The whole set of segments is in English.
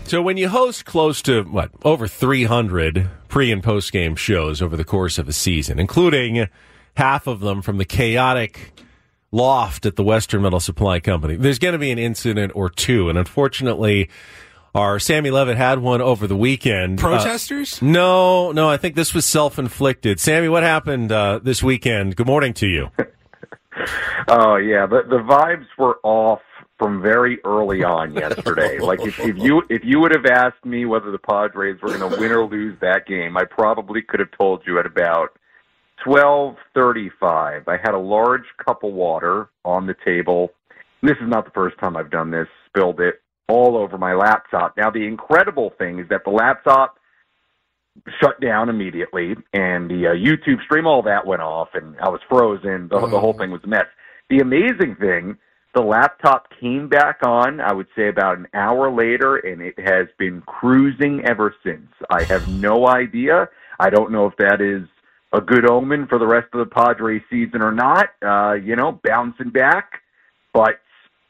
So when you host close to, over 300 pre- and post-game shows over the course of a season, including half of them from the chaotic loft at the Western Metal Supply Company, there's going to be an incident or two. And unfortunately, our Sammy Levitt had one over the weekend. Protesters? No, I think this was self-inflicted. Sammy, what happened this weekend? Good morning to you. Oh, yeah. The vibes were off from very early on yesterday. Like if you would have asked me whether the Padres were going to win or lose that game, I probably could have told you at about 12:35. I had a large cup of water on the table. This is not the first time I've done this. Spilled it all over my laptop. Now the incredible thing is that the laptop shut down immediately, and the YouTube stream, all that went off, and I was frozen. The whole thing was a mess. The amazing thing, the laptop came back on, I would say about an hour later, and it has been cruising ever since. I have no idea. I don't know if that is a good omen for the rest of the Padres season or not, bouncing back. But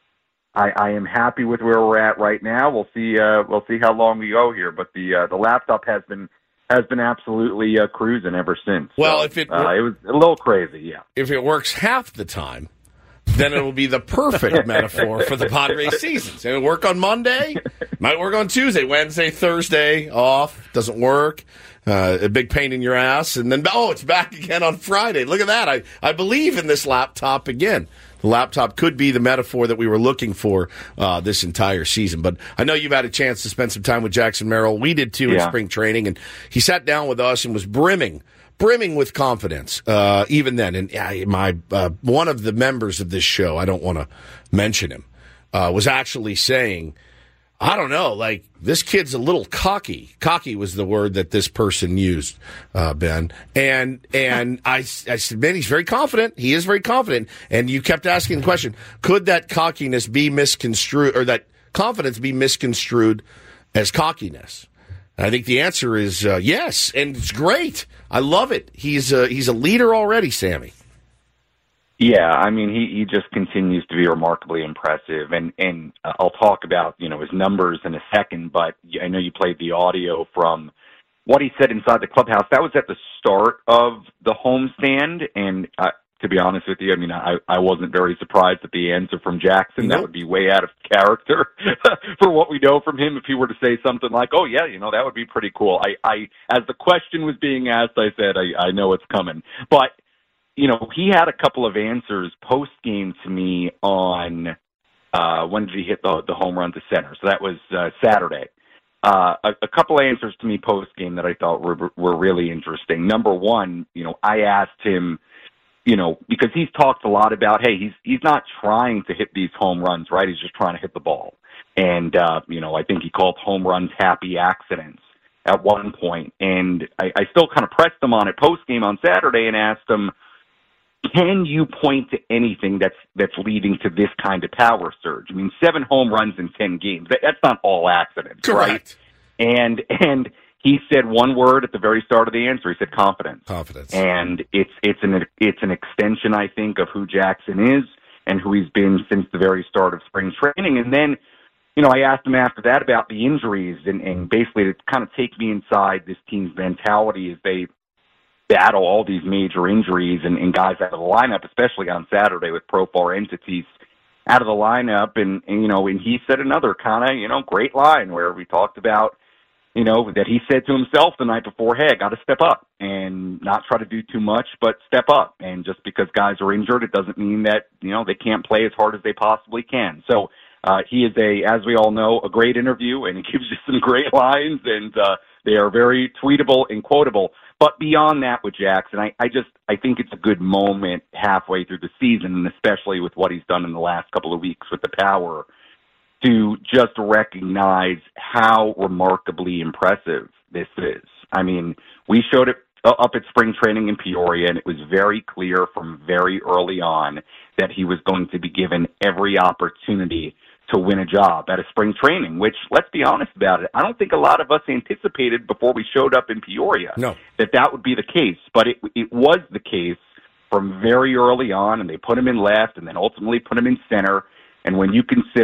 I am happy with where we're at right now. We'll see how long we go here. But the laptop has been absolutely cruising ever since. Well, so, if it was a little crazy, yeah. If it works half the time, then it will be the perfect metaphor for the Padres season. So it'll work on Monday, might work on Tuesday, Wednesday, Thursday, off, doesn't work. A big pain in your ass, and then, it's back again on Friday. Look at that. I believe in this laptop again. The laptop could be the metaphor that we were looking for this entire season. But I know you've had a chance to spend some time with Jackson Merrill. We did, too, in spring training, and he sat down with us and was brimming with confidence, even then. And one of the members of this show, I don't want to mention him, was actually saying, I don't know, like, this kid's a little cocky. Cocky was the word that this person used, Ben. And I said, man, he's very confident. He is very confident. And you kept asking the question, could that cockiness be misconstrued, or that confidence be misconstrued as cockiness? And I think the answer is yes, and it's great. I love it. He's a leader already, Sammy. Yeah, I mean, he just continues to be remarkably impressive, and I'll talk about, his numbers in a second, but I know you played the audio from what he said inside the clubhouse. That was at the start of the homestand, and to be honest with you, I mean, I wasn't very surprised at the answer from Jackson. Nope. That would be way out of character for what we know from him if he were to say something like, oh, yeah, that would be pretty cool. I as the question was being asked, I said, I know it's coming. But he had a couple of answers post-game to me on when did he hit the home run to center. So that was Saturday. A couple of answers to me post-game that I thought were really interesting. Number one, I asked him, because he's talked a lot about, hey, he's not trying to hit these home runs, right? He's just trying to hit the ball. And, I think he called home runs happy accidents at one point. And I still kind of pressed him on it post-game on Saturday and asked him, can you point to anything that's leading to this kind of power surge? I mean, 7 home runs in 10 games. That's not all accidents, correct? Right? And he said one word at the very start of the answer. He said confidence. Confidence. And it's an extension, I think, of who Jackson is and who he's been since the very start of spring training. And then, I asked him after that about the injuries and basically to kind of take me inside this team's mentality as they battle all these major injuries and guys out of the lineup, especially on Saturday with Profar entities out of the lineup. And he said another kind of, great line where we talked about, that he said to himself the night before, hey, I got to step up and not try to do too much, but step up. And just because guys are injured, it doesn't mean that, they can't play as hard as they possibly can. So he is as we all know, a great interview, and he gives you some great lines, and they are very tweetable and quotable. But beyond that with Jackson, I think it's a good moment halfway through the season, and especially with what he's done in the last couple of weeks with the power, to just recognize how remarkably impressive this is. I mean, we showed it up at spring training in Peoria, and it was very clear from very early on that he was going to be given every opportunity to win a job at a spring training, which, let's be honest about it, I don't think a lot of us anticipated before we showed up in Peoria that would be the case. But it was the case from very early on, and they put him in left and then ultimately put him in center. And when you consider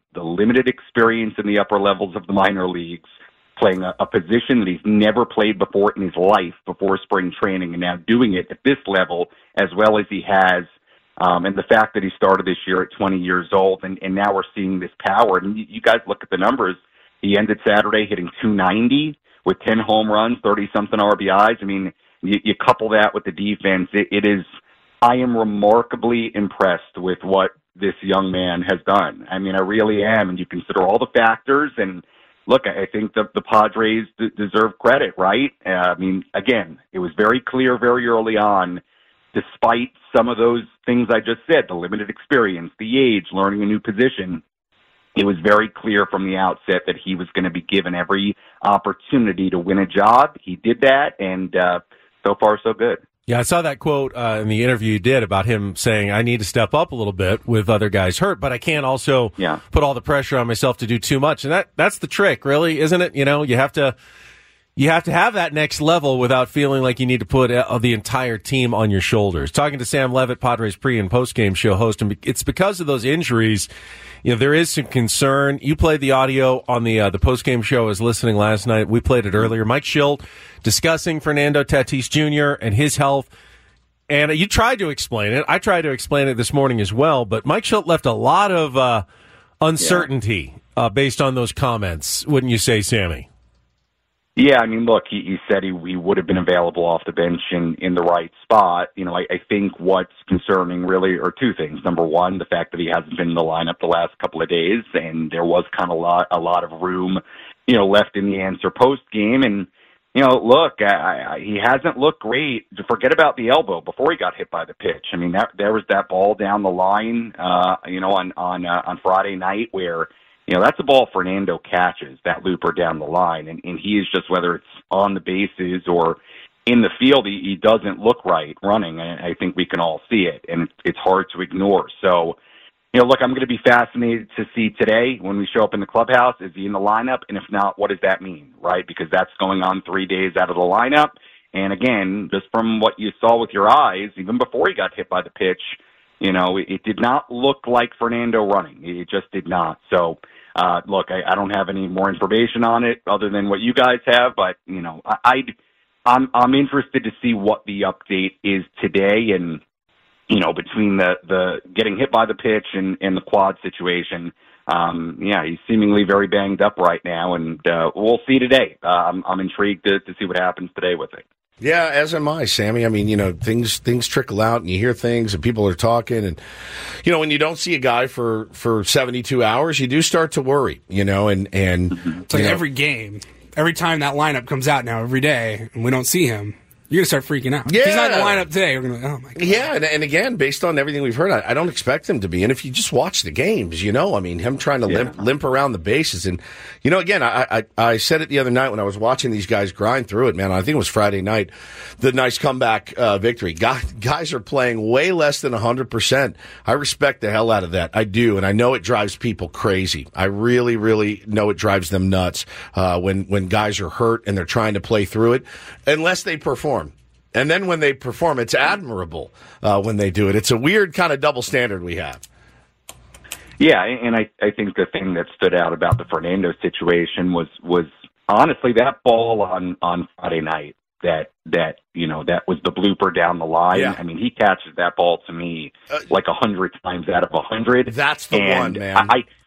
the limited experience in the upper levels of the minor leagues, playing a position that he's never played before in his life before spring training, and now doing it at this level as well as he has. And the fact that he started this year at 20 years old, and now we're seeing this power. And you guys look at the numbers. He ended Saturday hitting .290 with 10 home runs, 30-something RBIs. I mean, you couple that with the defense, it is. I am remarkably impressed with what this young man has done. I mean, I really am. And you consider all the factors. And look, I think the Padres deserve credit, right? I mean, again, it was very clear very early on, despite some of those things I just said, the limited experience, the age, learning a new position, it was very clear from the outset that he was going to be given every opportunity to win a job. He did that, and so far, so good. Yeah, I saw that quote in the interview you did about him saying, I need to step up a little bit with other guys hurt, but I can't also put all the pressure on myself to do too much. And that's the trick, really, isn't it? You know, you have to have that next level without feeling like you need to put the entire team on your shoulders. Talking to Sam Levitt, Padres pre- and post-game show host, and it's because of those injuries. You know, there is some concern. You played the audio on the post-game show. I was listening last night. We played it earlier. Mike Shildt discussing Fernando Tatis Jr. and his health. And you tried to explain it. I tried to explain it this morning as well. But Mike Shildt left a lot of uncertainty based on those comments, wouldn't you say, Sammy? Yeah, I mean, look, he said he would have been available off the bench in the right spot. You know, I think what's concerning really are two things. Number one, the fact that he hasn't been in the lineup the last couple of days, and there was kind of a lot of room, you know, left in the answer post game. And, you know, look, he hasn't looked great. Forget about the elbow before he got hit by the pitch. I mean, there was that ball down the line, you know, on Friday night where, you know, that's a ball Fernando catches, that looper down the line, and he is just, whether it's on the bases or in the field, he doesn't look right running, and I think we can all see it, and it's hard to ignore. So, you know, look, I'm going to be fascinated to see today when we show up in the clubhouse, is he in the lineup, and if not, what does that mean, right? Because that's going on 3 days out of the lineup, and again, just from what you saw with your eyes, even before he got hit by the pitch, you know, it did not look like Fernando running. It just did not. So, look, I don't have any more information on it other than what you guys have, but, you know, I'm interested to see what the update is today, and, you know, between the getting hit by the pitch and the quad situation, he's seemingly very banged up right now, and we'll see today. I'm intrigued to see what happens today with it. Yeah, as am I, Sammy. I mean, you know, things trickle out, and you hear things, and people are talking, and you know, when you don't see a guy for 72 hours, you do start to worry, you know, and it's like every game, every time that lineup comes out now, every day, and we don't see him, you're going to start freaking out. Yeah. If he's not in the lineup today, we're going to oh, my God. Yeah, and again, based on everything we've heard, I don't expect him to be. And if you just watch the games, you know, I mean, him trying to limp around the bases. And, you know, again, I said it the other night when I was watching these guys grind through it, man. I think it was Friday night, the nice comeback victory. Guys are playing way less than 100%. I respect the hell out of that. I do, and I know it drives people crazy. I really, really know it drives them nuts when guys are hurt and they're trying to play through it, unless they perform. And then when they perform, it's admirable when they do it. It's a weird kind of double standard we have. Yeah, and I think the thing that stood out about the Fernando situation was honestly that ball on Friday night that you know, that was the blooper down the line. Yeah. I mean, he catches that ball to me like 100 times out of 100. That's the one, man.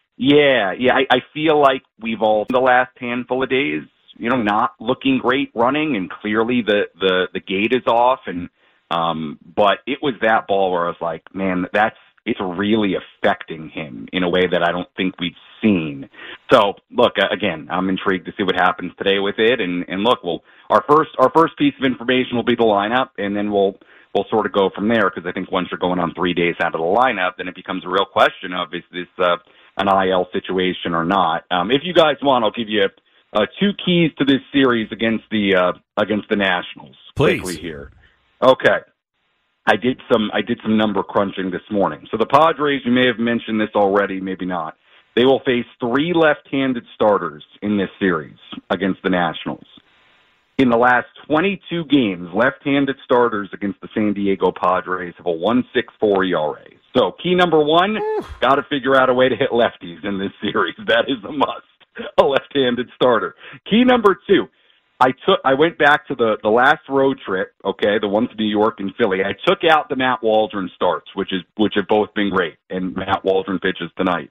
I feel like we've all, the last handful of days, you know, not looking great running, and clearly the gate is off, and but it was that ball where I was like, man, it's really affecting him in a way that I don't think we've seen. So look, again, I'm intrigued to see what happens today with it, and look, our first piece of information will be the lineup, and then we'll sort of go from there, because I think once you're going on 3 days out of the lineup, then it becomes a real question of, is this an IL situation or not? If you guys want, I'll give you two keys to this series against the Nationals. Please. Quickly here. Okay. I did some number crunching this morning. So the Padres, you may have mentioned this already, maybe not. They will face 3 left-handed starters in this series against the Nationals. In the last 22 games, left-handed starters against the San Diego Padres have a 1.64 ERA. So key number one, got to figure out a way to hit lefties in this series. That is a must. A left-handed starter. Key number two, I went back to the last road trip, okay, the one to New York and Philly. I took out the Matt Waldron starts, which have both been great, and Matt Waldron pitches tonight.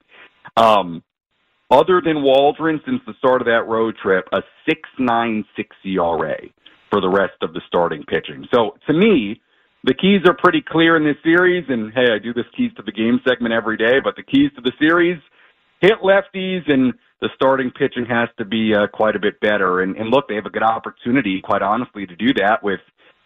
Other than Waldron, since the start of that road trip, a 6.96 ERA for the rest of the starting pitching. So to me, the keys are pretty clear in this series, and hey, I do this keys to the game segment every day, but the keys to the series, hit lefties, and the starting pitching has to be quite a bit better. And look, they have a good opportunity, quite honestly, to do that with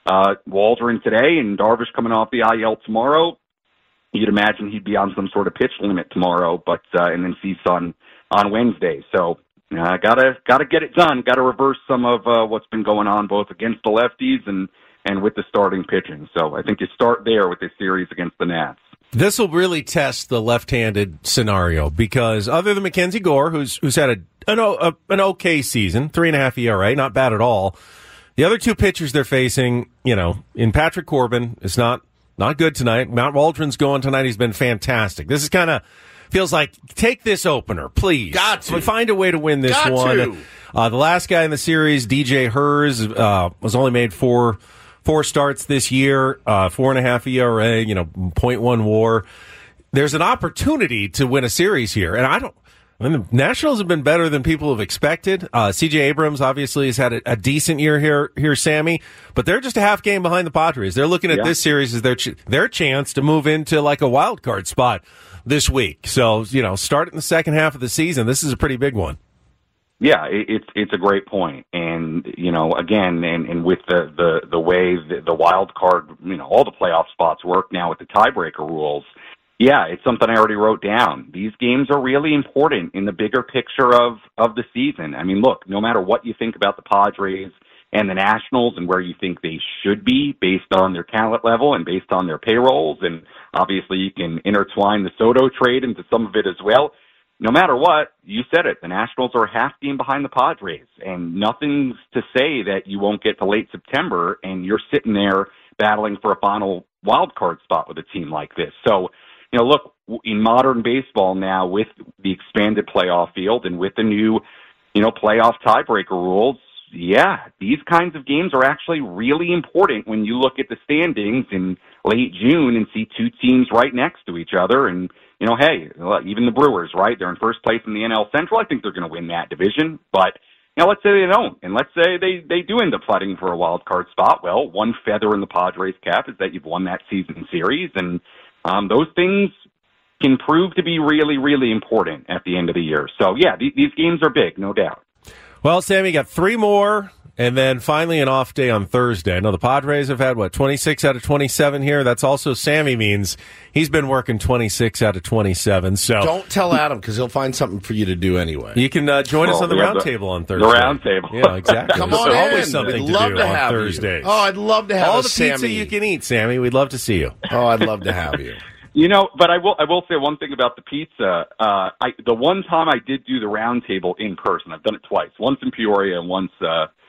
Waldron today and Darvish coming off the IL tomorrow. You'd imagine he'd be on some sort of pitch limit tomorrow, but and then Cease on Wednesday. So gotta get it done. Got to reverse some of what's been going on both against the lefties and with the starting pitching. So I think you start there with this series against the Nats. This will really test the left-handed scenario because other than Mackenzie Gore, who's had an okay season, 3.5 ERA, not bad at all. The other two pitchers they're facing, in Patrick Corbin, is not good tonight. Matt Waldron's going tonight. He's been fantastic. This is kind of feels like take this opener, please. Got to find a way to win this one. The last guy in the series, DJ Hers, was only made four starts this year, 4.5 ERA, 0.1 WAR. There's an opportunity to win a series here, and the Nationals have been better than people have expected. C.J. Abrams obviously has had a decent year here, Sammy, but they're just a half game behind the Padres. They're looking at this series as their chance to move into like a wild card spot this week. So, start in the second half of the season. This is a pretty big one. Yeah, it's a great point. And, again, and with the way the wild card, all the playoff spots work now with the tiebreaker rules, yeah, it's something I already wrote down. These games are really important in the bigger picture of the season. I mean, look, no matter what you think about the Padres and the Nationals and where you think they should be based on their talent level and based on their payrolls, and obviously you can intertwine the Soto trade into some of it as well. No matter what, you said it, the Nationals are a half game behind the Padres, and nothing's to say that you won't get to late September and you're sitting there battling for a final wild card spot with a team like this. So, look, in modern baseball now with the expanded playoff field and with the new, playoff tiebreaker rules, yeah, these kinds of games are actually really important when you look at the standings in late June and see two teams right next to each other. And, hey, even the Brewers, right? They're in first place in the NL Central. I think they're going to win that division. But, let's say they don't. And let's say they do end up fighting for a wild card spot. Well, one feather in the Padres' cap is that you've won that season series. And those things can prove to be really, really important at the end of the year. So, yeah, these games are big, no doubt. Well, Sammy, got 3 more, and then finally an off day on Thursday. I know the Padres have had, 26 out of 27 here? That's also Sammy means he's been working 26 out of 27. So don't tell Adam because he'll find something for you to do anyway. You can join us on the round table on Thursday. The round table. Yeah, exactly. Come on There's always in. something We'd to love do to on have Thursdays. You. Oh, I'd love to have all the Sammy. pizza you can eat, Sammy. We'd love to see you. Oh, I'd love to have you. But I will say one thing about the pizza. The one time I did do the round table in person, I've done it twice. Once in Peoria and once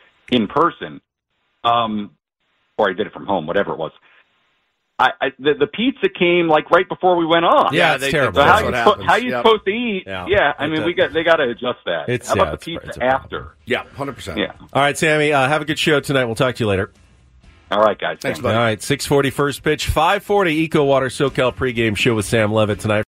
in person. Or I did it from home, whatever it was. The pizza came like right before we went on. Yeah, it's terrible. So how you supposed to eat? Yeah, I mean they got to adjust that. How about the pizza after? Yeah, 100%. Yeah. All right, Sammy. Have a good show tonight. We'll talk to you later. All right, guys. Thanks, buddy. All right, 6:40 first pitch, 5:40 EcoWater SoCal pregame show with Sam Levitt tonight.